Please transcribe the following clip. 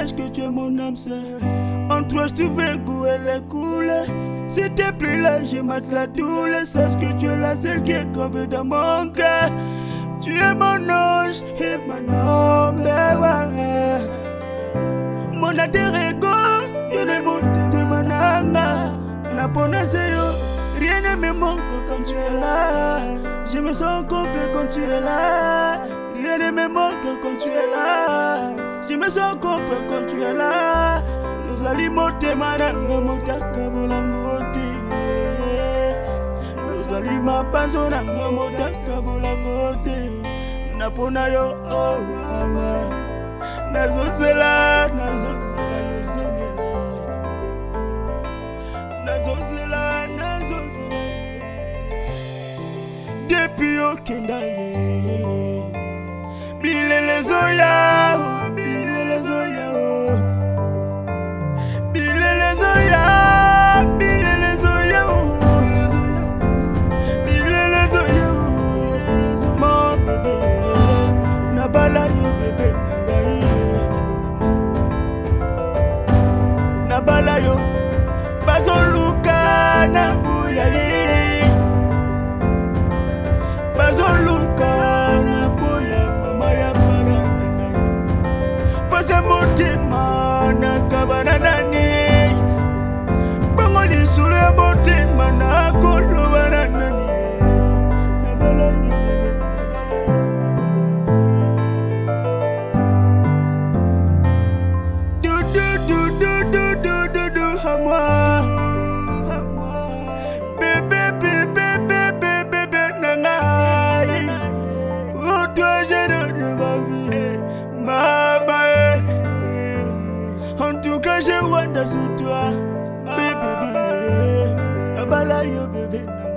sache que tu es mon âme sœur. En toi je trouve goût et les couleurs. Si t'es plus là, je mate la douleur. Sache que tu es la seule qui est gravée dans mon cœur. Tu es mon ange et mon homme. Mon alter ego, je ne monte de mon âme. La ponesse yo, rien ne me manque quand tu es là. Je me sens complet quand tu es là. Rien ne me manque quand tu es là. Je me sens complet quand tu es là. Nous alimenter mananga motaka bolamote. Nous alimenter panzonanga motaka bolamote. Napona yo oh mama. Nazozela, nazozela yozongela. Nazozela, nazozela. Depuis au Kendale. Bilele zoya, bilele zoya, bilele zoya, bilele zoya, bilele zoya, mon bébé, nabala yo bébé, nabala yo, bazoluka na buyayi, bazoluka na buyayi. Pasa motima na kabana nani Bangoli sulu ya motima na kolo bana nani Nabala Du du du du du du du du hamwa Bébé bébé bébé bébé nangai Oh toi j'ai de ma vie Mama, en tout cas j'ai Wanda sous toi, bébé, bébé, bébé.